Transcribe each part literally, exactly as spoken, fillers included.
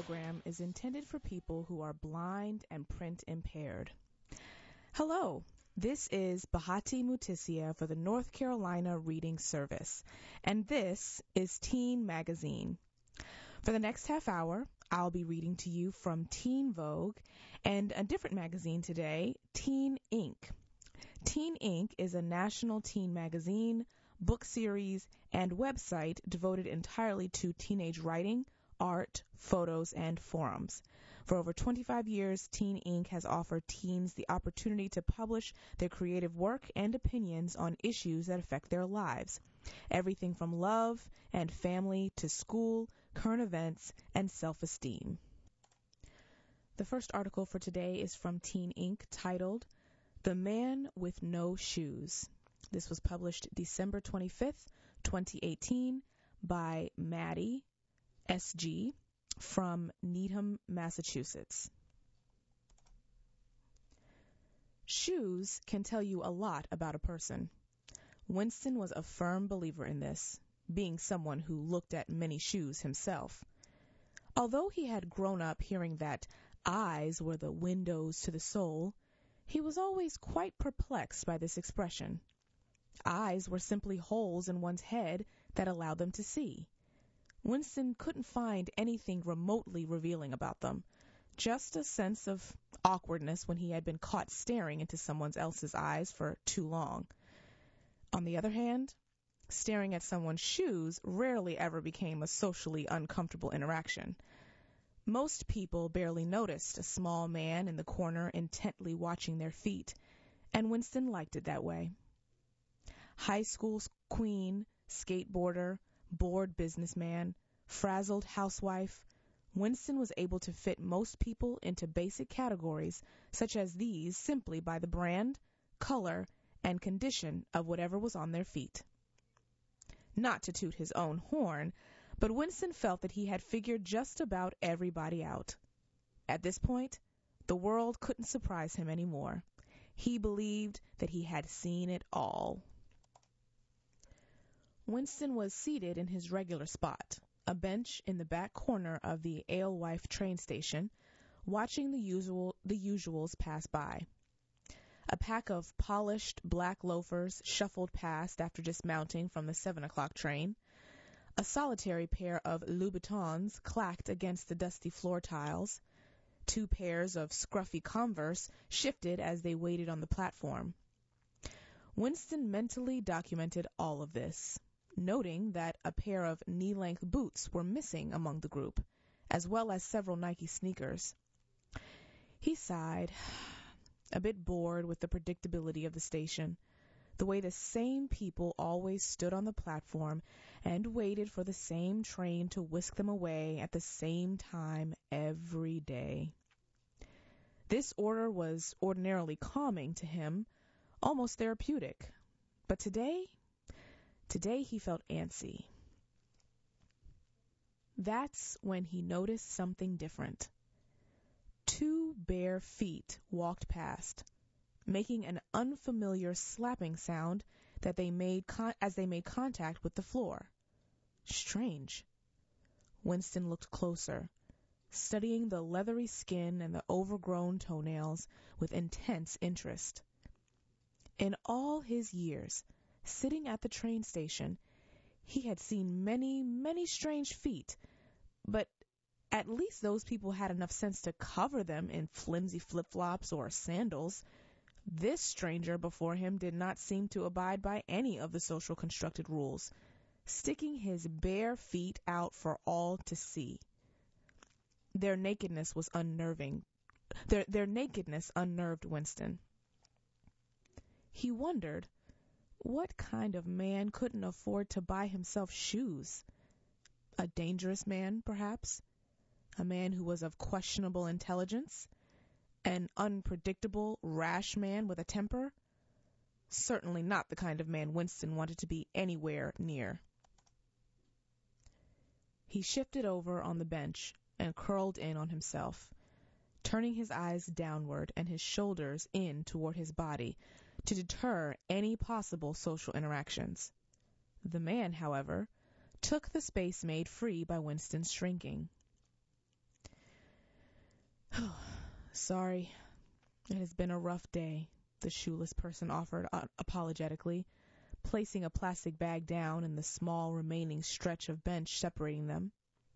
program is intended for people who are blind and print impaired. Hello, this is Bahati Mutisia for the North Carolina Reading Service, and this is Teen Magazine. For the next half hour, I'll be reading to you from Teen Vogue and a different magazine today, Teen Ink. Teen Ink is a national teen magazine, book series, and website devoted entirely to teenage writing, art, photos, and forums. For over twenty-five years, Teen Ink has offered teens the opportunity to publish their creative work and opinions on issues that affect their lives. Everything from love and family to school, current events, and self-esteem. The first article for today is from Teen Ink titled, The Man with No Shoes. This was published December twenty-fifth, twenty eighteen by Maddie S G from Needham, Massachusetts. Shoes can tell you a lot about a person. Winston was a firm believer in this, being someone who looked at many shoes himself. Although he had grown up hearing that eyes were the windows to the soul, he was always quite perplexed by this expression. Eyes were simply holes in one's head that allowed them to see. Winston couldn't find anything remotely revealing about them, just a sense of awkwardness when he had been caught staring into someone else's eyes for too long. On the other hand, staring at someone's shoes rarely ever became a socially uncomfortable interaction. Most people barely noticed a small man in the corner intently watching their feet, and Winston liked it that way. High school queen, skateboarder, bored businessman, frazzled housewife, Winston was able to fit most people into basic categories such as these simply by the brand, color, and condition of whatever was on their feet. Not to toot his own horn, but Winston felt that he had figured just about everybody out. At this point, the world couldn't surprise him anymore. He believed that he had seen it all. Winston was seated in his regular spot, a bench in the back corner of the Alewife train station, watching the usual the usuals pass by. A pack of polished black loafers shuffled past after dismounting from the seven o'clock train. A solitary pair of Louboutins clacked against the dusty floor tiles. Two pairs of scruffy Converse shifted as they waited on the platform. Winston mentally documented all of this, noting that a pair of knee-length boots were missing among the group, as well as several Nike sneakers. He sighed, a bit bored with the predictability of the station, the way the same people always stood on the platform and waited for the same train to whisk them away at the same time every day. This order was ordinarily calming to him, almost therapeutic, but today, today he felt antsy. That's when he noticed something different. Two bare feet walked past, making an unfamiliar slapping sound that they made con- as they made contact with the floor. Strange. Winston looked closer, studying the leathery skin and the overgrown toenails with intense interest. In all his years, sitting at the train station, he had seen many, many strange feet, but at least those people had enough sense to cover them in flimsy flip-flops or sandals. This stranger before him did not seem to abide by any of the social constructed rules, sticking his bare feet out for all to see. Their nakedness was unnerving. Their, their nakedness unnerved Winston. He wondered, what kind of man couldn't afford to buy himself shoes? A dangerous man, perhaps? A man who was of questionable intelligence? An unpredictable, rash man with a temper? Certainly not the kind of man Winston wanted to be anywhere near. He shifted over on the bench and curled in on himself, turning his eyes downward and his shoulders in toward his body to deter any possible social interactions. The man, however, took the space made free by Winston's shrinking. Sorry, it has been a rough day, the shoeless person offered uh, apologetically, placing a plastic bag down in the small remaining stretch of bench separating them.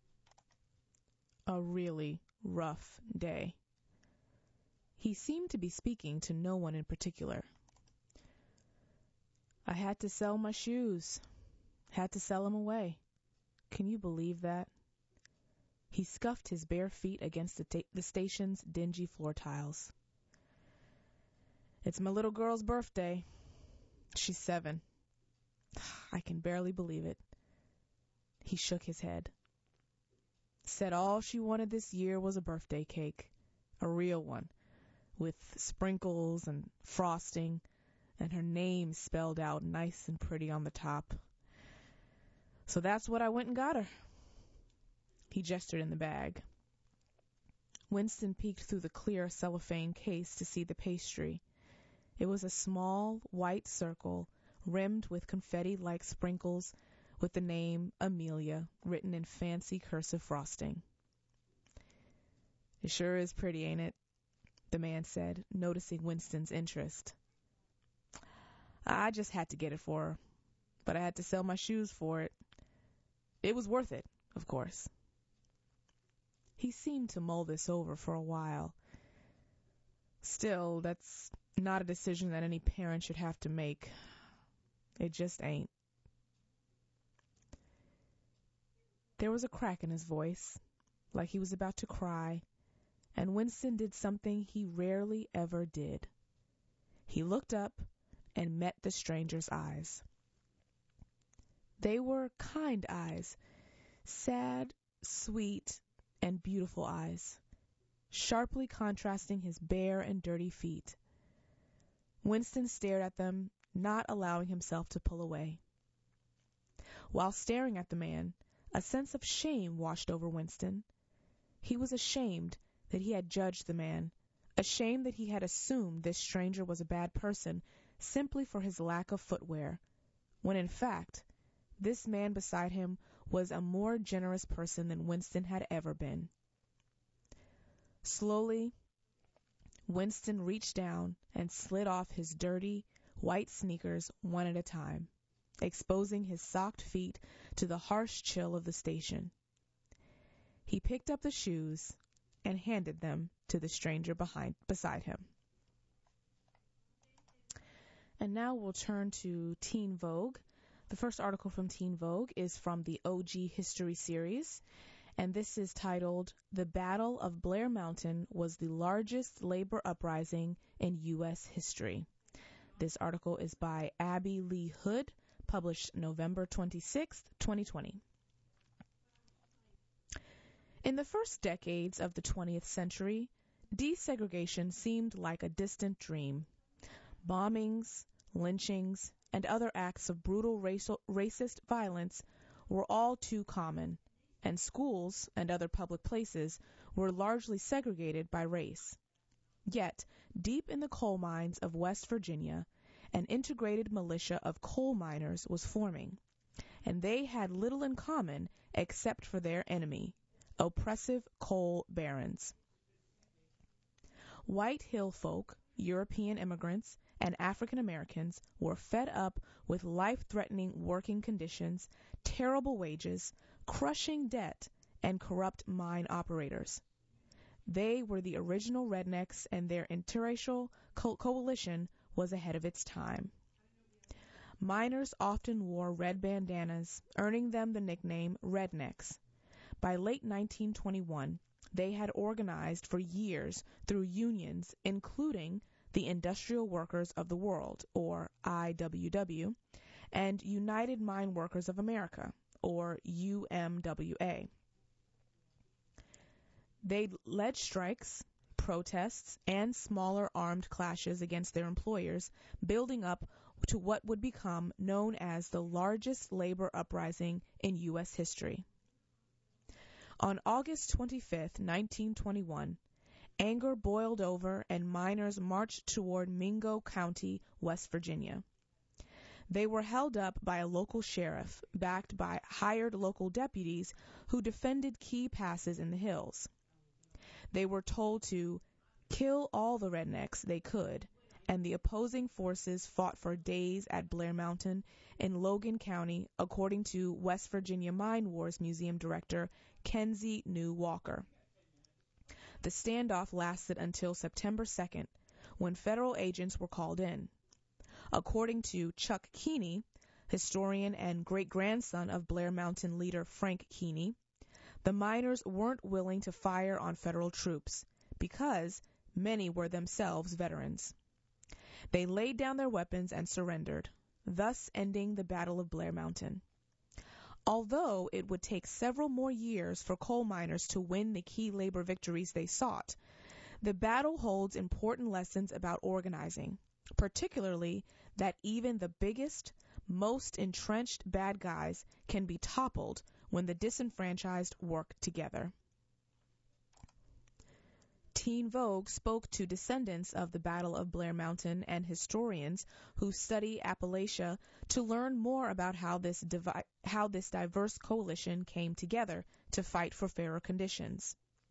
A really rough day. He seemed to be speaking to no one in particular. I had to sell my shoes. Had to sell them away. Can you believe that? He scuffed his bare feet against the, ta- the station's dingy floor tiles. It's my little girl's birthday. She's seven. I can barely believe it. He shook his head. Said all she wanted this year was a birthday cake. A real one. With sprinkles and frosting, and her name spelled out nice and pretty on the top. So that's what I went and got her. He gestured in the bag. Winston peeked through the clear cellophane case to see the pastry. It was a small white circle rimmed with confetti-like sprinkles with the name Amelia written in fancy cursive frosting. It sure is pretty, ain't it? The man said, noticing Winston's interest. I just had to get it for her, but I had to sell my shoes for it. It was worth it, of course. He seemed to mull this over for a while. Still, that's not a decision that any parent should have to make. It just ain't. There was a crack in his voice, like he was about to cry, and Winston did something he rarely ever did. He looked up and met the stranger's eyes. They were kind eyes, sad, sweet, and beautiful eyes, sharply contrasting his bare and dirty feet. Winston stared at them, not allowing himself to pull away. While staring at the man, a sense of shame washed over Winston. He was ashamed that he had judged the man, ashamed that he had assumed this stranger was a bad person simply for his lack of footwear, when in fact, this man beside him was a more generous person than Winston had ever been. Slowly, Winston reached down and slid off his dirty, white sneakers one at a time, exposing his socked feet to the harsh chill of the station. He picked up the shoes and handed them to the stranger behind beside him. And now we'll turn to Teen Vogue. The first article from Teen Vogue is from the O G History series, and this is titled, "The Battle of Blair Mountain Was the Largest Labor Uprising in U S History." This article is by Abby Lee Hood, published November twenty-sixth, twenty twenty. In the first decades of the twentieth century, desegregation seemed like a distant dream. Bombings, lynchings, and other acts of brutal racial, racist violence were all too common, and schools and other public places were largely segregated by race. Yet, deep in the coal mines of West Virginia, an integrated militia of coal miners was forming, and they had little in common except for their enemy, oppressive coal barons. White hill folk, European immigrants, and African Americans were fed up with life-threatening working conditions, terrible wages, crushing debt, and corrupt mine operators. They were the original rednecks, and their interracial co- coalition was ahead of its time. Miners often wore red bandanas, earning them the nickname rednecks. By late nineteen twenty-one, they had organized for years through unions, including the Industrial Workers of the World, or I W W, and United Mine Workers of America, or U M W A. They led strikes, protests, and smaller armed clashes against their employers, building up to what would become known as the largest labor uprising in U S history. On August twenty-fifth, nineteen twenty-one, anger boiled over and miners marched toward Mingo County, West Virginia. They were held up by a local sheriff, backed by hired local deputies who defended key passes in the hills. They were told to kill all the rednecks they could, and the opposing forces fought for days at Blair Mountain in Logan County, according to West Virginia Mine Wars Museum Director Kenzie New Walker. The standoff lasted until September second, when federal agents were called in. According to Chuck Keeney, historian and great-grandson of Blair Mountain leader Frank Keeney, the miners weren't willing to fire on federal troops because many were themselves veterans. They laid down their weapons and surrendered, thus ending the Battle of Blair Mountain. Although it would take several more years for coal miners to win the key labor victories they sought, the battle holds important lessons about organizing, particularly that even the biggest, most entrenched bad guys can be toppled when the disenfranchised work together. Teen Vogue spoke to descendants of the Battle of Blair Mountain and historians who study Appalachia to learn more about how this, divi- how this diverse coalition came together to fight for fairer conditions.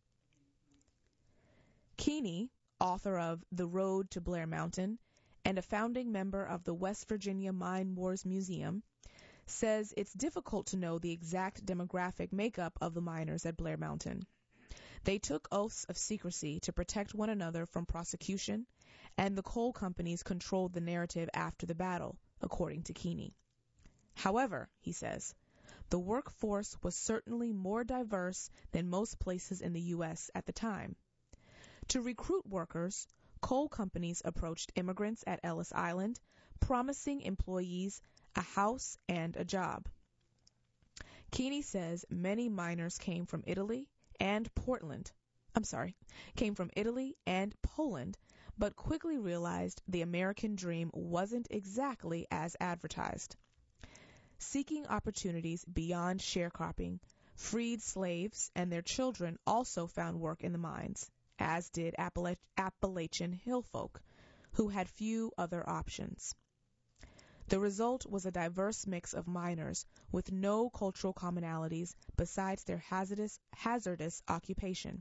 Keeney, author of The Road to Blair Mountain and a founding member of the West Virginia Mine Wars Museum, says it's difficult to know the exact demographic makeup of the miners at Blair Mountain. They took oaths of secrecy to protect one another from prosecution, and the coal companies controlled the narrative after the battle, according to Keeney. However, he says, the workforce was certainly more diverse than most places in the U S at the time. To recruit workers, coal companies approached immigrants at Ellis Island, promising employees a house and a job. Keeney says many miners came from Italy and Portland, I'm sorry, came from Italy and Poland, but quickly realized the American dream wasn't exactly as advertised. Seeking opportunities beyond sharecropping, freed slaves and their children also found work in the mines, as did Appala- Appalachian hill folk, who had few other options. The result was a diverse mix of miners with no cultural commonalities besides their hazardous, hazardous occupation.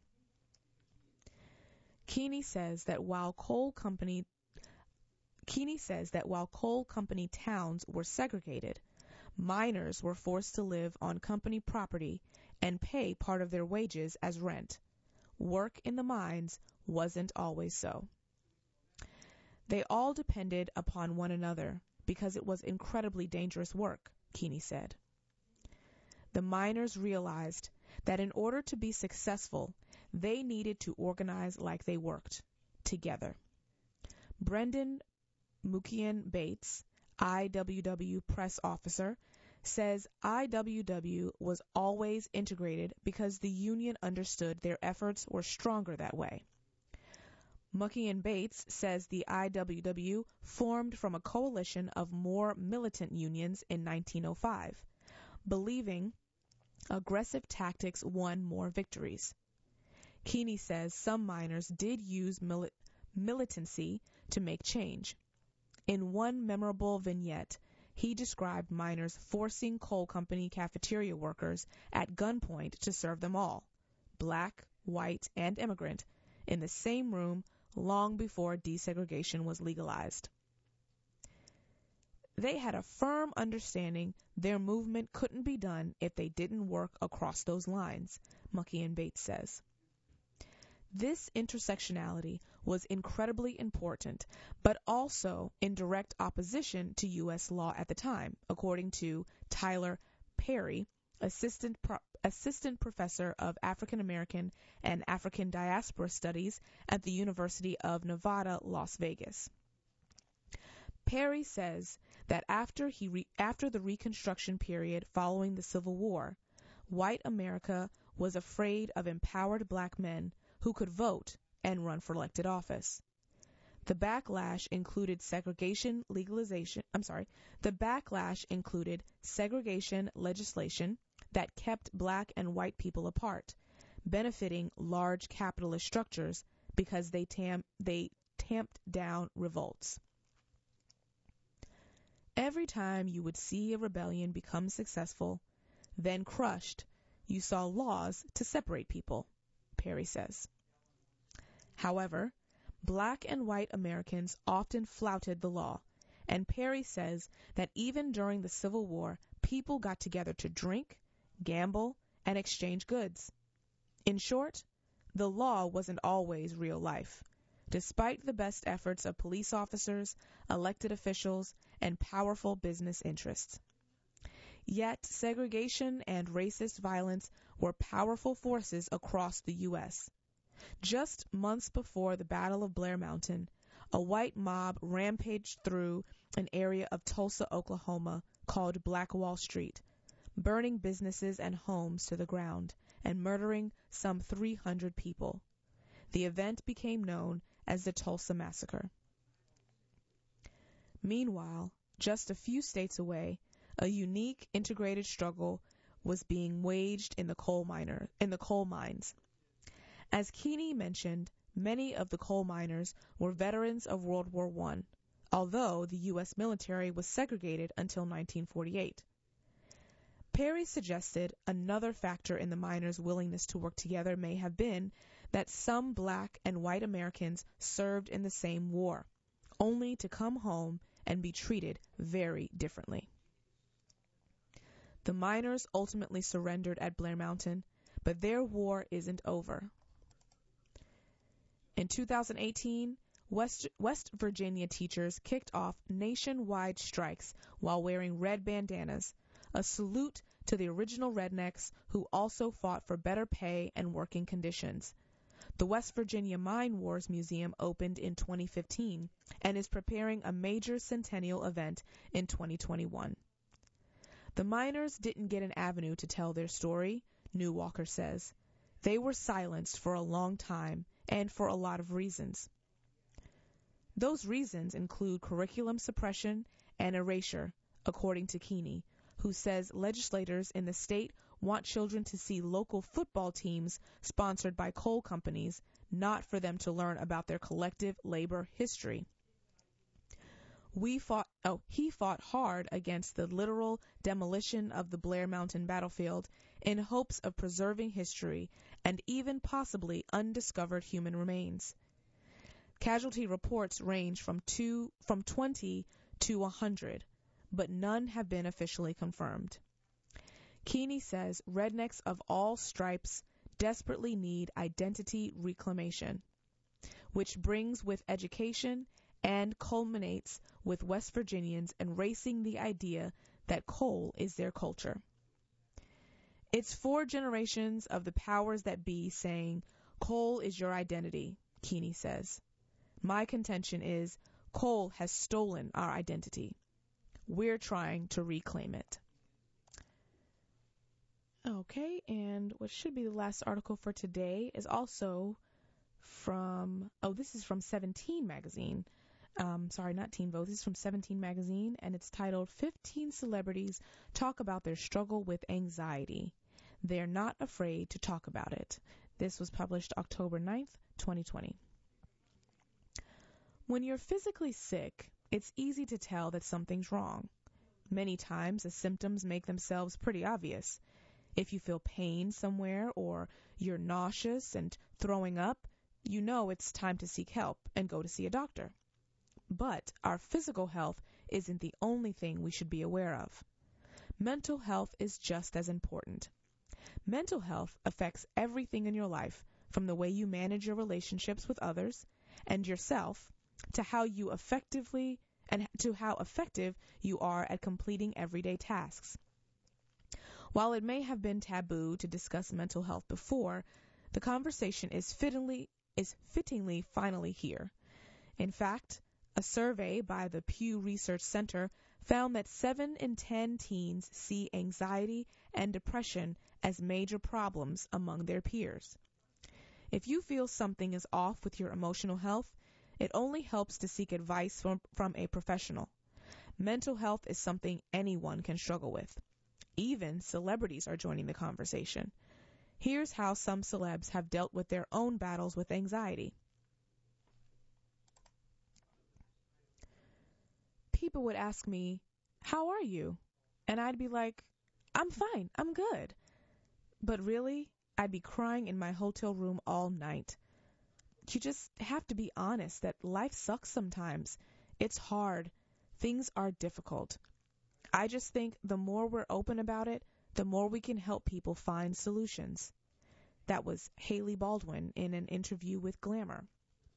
Keeney says that while coal company Keeney says that while coal company towns were segregated, miners were forced to live on company property and pay part of their wages as rent. Work in the mines wasn't always so. They all depended upon one another because it was incredibly dangerous work, Keeney said. The miners realized that in order to be successful, they needed to organize like they worked, together. Brendan Mukian Bates, I W W press officer, says I W W was always integrated because the union understood their efforts were stronger that way. Mukian Bates says the I W W formed from a coalition of more militant unions in nineteen oh five, believing aggressive tactics won more victories. Keeney says some miners did use mili- militancy to make change. In one memorable vignette, he described miners forcing coal company cafeteria workers at gunpoint to serve them all, black, white, and immigrant, in the same room long before desegregation was legalized. They had a firm understanding their movement couldn't be done if they didn't work across those lines, Mukian Bates says. This intersectionality was incredibly important, but also in direct opposition to U S law at the time, according to Tyler Perry, assistant pro- assistant professor of African American and African Diaspora Studies at the University of Nevada, Las Vegas. Perry says that after he re- after the Reconstruction period following the Civil War, white America was afraid of empowered black men who could vote and run for elected office. The backlash included segregation legalization, I'm sorry, the backlash included segregation legislation that kept black and white people apart, benefiting large capitalist structures because they tam- they tamped down revolts. Every time you would see a rebellion become successful, then crushed, you saw laws to separate people, Perry says. However, black and white Americans often flouted the law, and Perry says that even during the Civil War, people got together to drink, gamble, and exchange goods. In short, the law wasn't always real life, despite the best efforts of police officers, elected officials, and powerful business interests. Yet, segregation and racist violence were powerful forces across the U S Just months before the Battle of Blair Mountain, a white mob rampaged through an area of Tulsa, Oklahoma, called Black Wall Street, burning businesses and homes to the ground and murdering some three hundred people. The event became known as the Tulsa Massacre. Meanwhile, just a few states away, a unique integrated struggle was being waged in the coal miner in the coal mines. As Keeney mentioned, many of the coal miners were veterans of World War One, although the U S military was segregated until nineteen forty-eight. Perry suggested another factor in the miners' willingness to work together may have been that some black and white Americans served in the same war, only to come home and be treated very differently. The miners ultimately surrendered at Blair Mountain, but their war isn't over. In two thousand eighteen, West, West Virginia teachers kicked off nationwide strikes while wearing red bandanas, a salute to the original rednecks who also fought for better pay and working conditions. The West Virginia Mine Wars Museum opened in twenty fifteen and is preparing a major centennial event in twenty twenty-one. The miners didn't get an avenue to tell their story, New Walker says. They were silenced for a long time and for a lot of reasons. Those reasons include curriculum suppression and erasure, according to Keeney, who says legislators in the state want children to see local football teams sponsored by coal companies, not for them to learn about their collective labor history. We fought, oh, he fought hard against the literal demolition of the Blair Mountain battlefield in hopes of preserving history and even possibly undiscovered human remains. Casualty reports range from two, from twenty to one hundred, but none have been officially confirmed. Keeney says rednecks of all stripes desperately need identity reclamation, which brings with education and culminates with West Virginians embracing the idea that coal is their culture. It's four generations of the powers that be saying, coal is your identity, Keeney says. My contention is, coal has stolen our identity. We're trying to reclaim it. Okay, and what should be the last article for today is also from, oh, this is from Seventeen magazine. Um, sorry, not Teen Vogue. This is from Seventeen magazine, and it's titled fifteen Celebrities Talk About Their Struggle with Anxiety. They're Not Afraid to Talk About It. This was published October ninth, twenty twenty. When you're physically sick, it's easy to tell that something's wrong. Many times, the symptoms make themselves pretty obvious. If you feel pain somewhere or you're nauseous and throwing up, you know it's time to seek help and go to see a doctor. But our physical health isn't the only thing we should be aware of. Mental health is just as important. Mental health affects everything in your life, from the way you manage your relationships with others and yourself to how you effectively and to how effective you are at completing everyday tasks. While it may have been taboo to discuss mental health before, the conversation is fittingly is fittingly finally here. In fact, a survey by the Pew Research Center found that seven in ten teens see anxiety and depression as major problems among their peers. If you feel something is off with your emotional health, it only helps to seek advice from, from a professional. Mental health is something anyone can struggle with. Even celebrities are joining the conversation. Here's how some celebs have dealt with their own battles with anxiety. People would ask me, "How are you?" And I'd be like, "I'm fine, I'm good." But really, I'd be crying in my hotel room all night. you just have to be honest that life sucks sometimes. It's hard. Things are difficult. I just think the more we're open about it, the more we can help people find solutions. That was Hailey Baldwin in an interview with Glamour.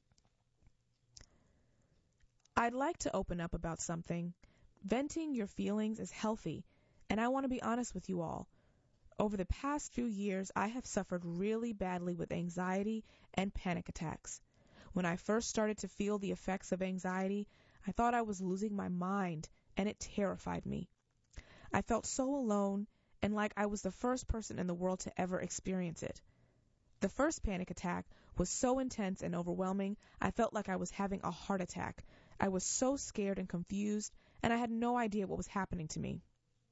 I'd like to open up about something. Venting your feelings is healthy, and I want to be honest with you all. Over the past few years, I have suffered really badly with anxiety and panic attacks. When I first started to feel the effects of anxiety, I thought I was losing my mind, and it terrified me. I felt so alone and like I was the first person in the world to ever experience it. The first panic attack was so intense and overwhelming, I felt like I was having a heart attack. I was so scared and confused, and I had no idea what was happening to me.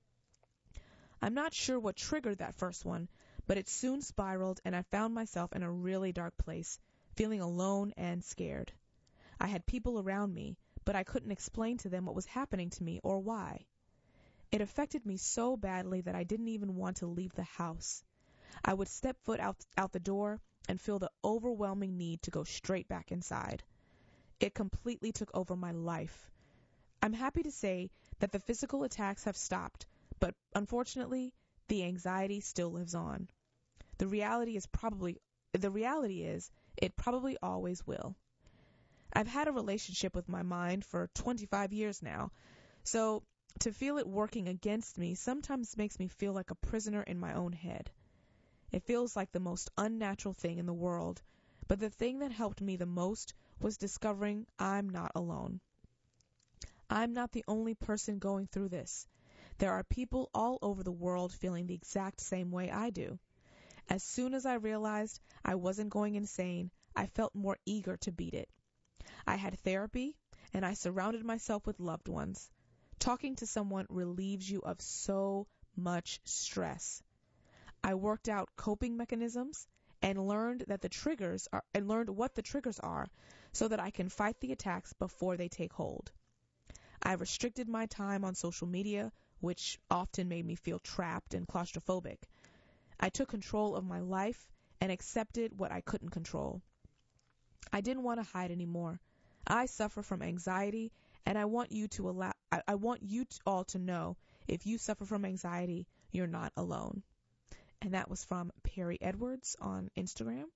I'm not sure what triggered that first one, but it soon spiraled, and I found myself in a really dark place, feeling alone and scared. I had people around me, but I couldn't explain to them what was happening to me or why. It affected me so badly that I didn't even want to leave the house. I would step foot out, out the door and feel the overwhelming need to go straight back inside. It completely took over my life. I'm happy to say that the physical attacks have stopped, but unfortunately, the anxiety still lives on. The reality is probably the reality is it probably always will. I've had a relationship with my mind for twenty-five years now, so to feel it working against me sometimes makes me feel like a prisoner in my own head. It feels like the most unnatural thing in the world, but the thing that helped me the most was discovering I'm not alone. I'm not the only person going through this. There are people all over the world feeling the exact same way I do. As soon as I realized I wasn't going insane, I felt more eager to beat it. I had therapy, and I surrounded myself with loved ones. Talking to someone relieves you of so much stress. I worked out coping mechanisms and learned that the triggers are and learned what the triggers are so that I can fight the attacks before they take hold. I restricted my time on social media, which often made me feel trapped and claustrophobic. I took control of my life and accepted what I couldn't control. I didn't want to hide anymore. I suffer from anxiety, and I want you to allow I, I want you to all to know if you suffer from anxiety, you're not alone. And that was from Perry Edwards on Instagram.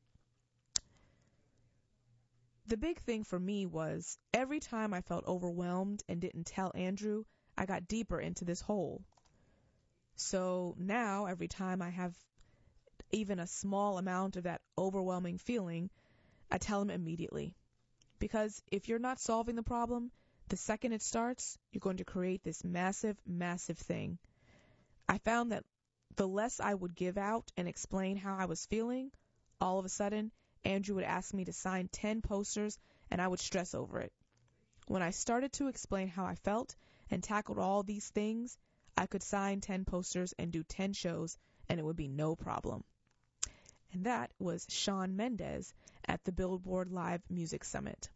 The big thing for me was every time I felt overwhelmed and didn't tell Andrew, I got deeper into this hole. So now every time I have even a small amount of that overwhelming feeling, I tell him immediately. Because if you're not solving the problem, the second it starts, you're going to create this massive, massive thing. I found that the less I would give out and explain how I was feeling, all of a sudden, Andrew would ask me to sign ten posters, and I would stress over it. When I started to explain how I felt and tackled all these things, I could sign ten posters and do ten shows, and it would be no problem. And that was Shawn Mendes at the Billboard Live Music Summit.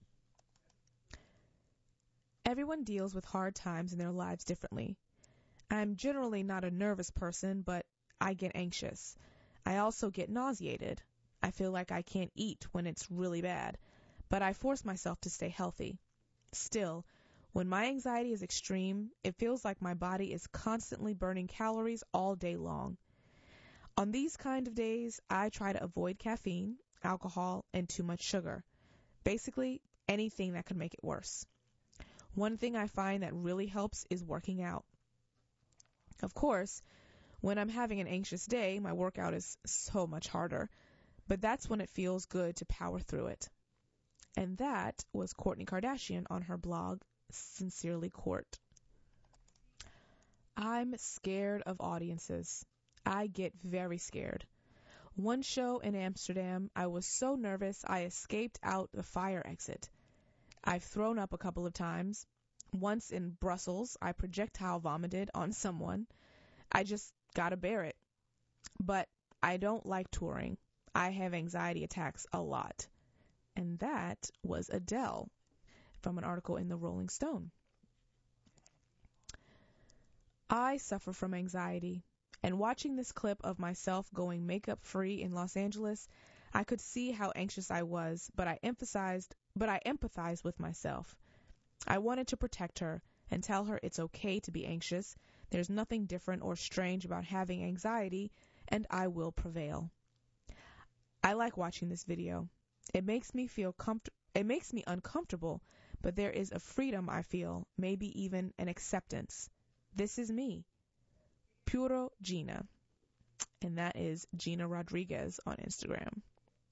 Everyone deals with hard times in their lives differently. I'm generally not a nervous person, but I get anxious. I also get nauseated. I feel like I can't eat when it's really bad, but I force myself to stay healthy. Still, when my anxiety is extreme, it feels like my body is constantly burning calories all day long. On these kind of days, I try to avoid caffeine, alcohol, and too much sugar. Basically, anything that could make it worse. One thing I find that really helps is working out. Of course, when I'm having an anxious day, my workout is so much harder, but that's when it feels good to power through it. And that was Kourtney Kardashian on her blog, Sincerely Court. I'm scared of audiences. I get very scared. One show in Amsterdam, I was so nervous I escaped out the fire exit. I've thrown up a couple of times. Once in Brussels, I projectile vomited on someone. I just gotta bear it. But I don't like touring. I have anxiety attacks a lot. And that was Adele from an article in the Rolling Stone. I suffer from anxiety, and watching this clip of myself going makeup free in Los Angeles, I could see how anxious I was, but I emphasized, but I empathized with myself. I wanted to protect her and tell her it's okay to be anxious. There's nothing different or strange about having anxiety, and I will prevail. I like watching this video. It makes me feel comfort- it makes me uncomfortable, but there is a freedom I feel, maybe even an acceptance. This is me. Puro Gina. And that is Gina Rodriguez on Instagram.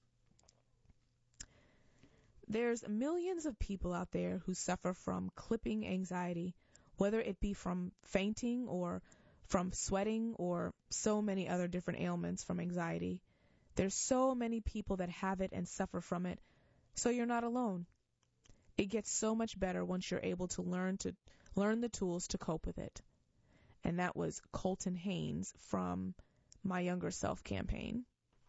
There's millions of people out there who suffer from clipping anxiety, whether it be from fainting or from sweating or so many other different ailments from anxiety. There's so many people that have it and suffer from it, so you're not alone. It gets so much better once you're able to learn to learn the tools to cope with it. And that was Colton Haynes from My Younger Self campaign.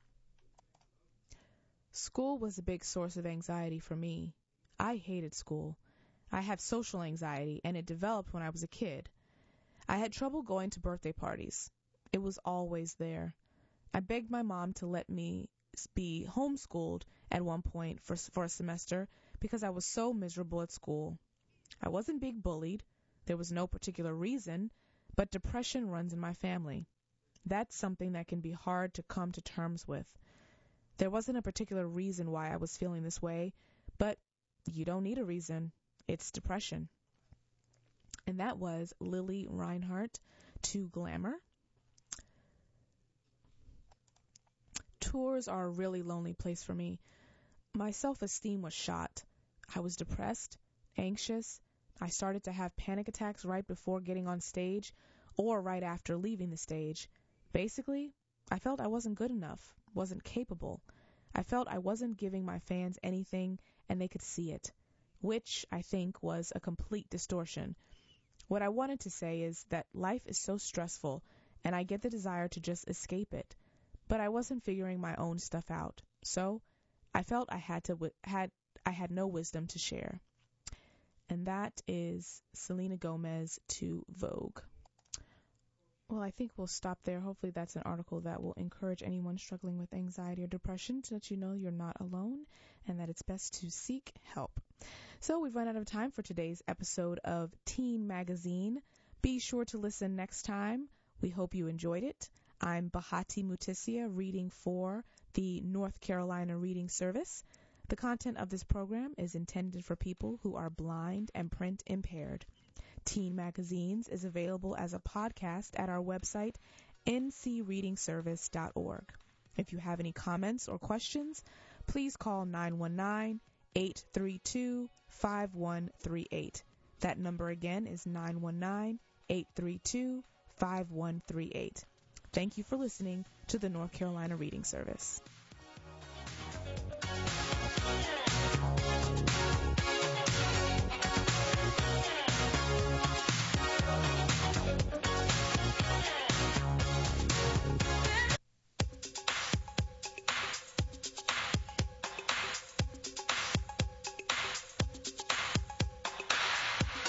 School was a big source of anxiety for me. I hated school. I have social anxiety, and it developed when I was a kid. I had trouble going to birthday parties. It was always there. I begged my mom to let me be homeschooled at one point for, for a semester because I was so miserable at school. I wasn't being bullied. There was no particular reason, but depression runs in my family. That's something that can be hard to come to terms with. There wasn't a particular reason why I was feeling this way, but you don't need a reason. It's depression. And that was Lily Reinhart to Glamour. Tours are a really lonely place for me. My self-esteem was shot. I was depressed, anxious. I started to have panic attacks right before getting on stage or right after leaving the stage. Basically, I felt I wasn't good enough, wasn't capable. I felt I wasn't giving my fans anything and they could see it, which I think was a complete distortion. What I wanted to say is that life is so stressful and I get the desire to just escape it. But I wasn't figuring my own stuff out, so I felt I had to had I had no wisdom to share. And that is Selena Gomez to Vogue. Well, I think we'll stop there. Hopefully that's an article that will encourage anyone struggling with anxiety or depression to let you know you're not alone and that it's best to seek help. So we've run out of time for today's episode of Teen Magazine. Be sure to listen next time. We hope you enjoyed it. I'm Bahati Mutisia reading for the North Carolina Reading Service. The content of this program is intended for people who are blind and print impaired. Teen Magazines is available as a podcast at our website, n c reading service dot org. If you have any comments or questions, please call nine one nine, eight three two, five one three eight. That number again is nine one nine, eight three two, five one three eight. Thank you for listening to the North Carolina Reading Service.